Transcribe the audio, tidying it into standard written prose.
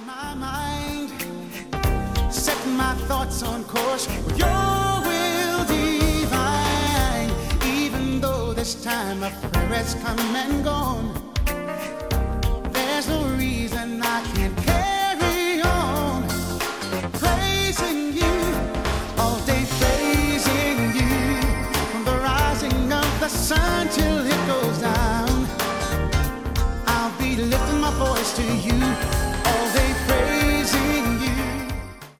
my mind, set my thoughts on course with your will divine. Even though this time of prayer has come and gone, there's no reason I can't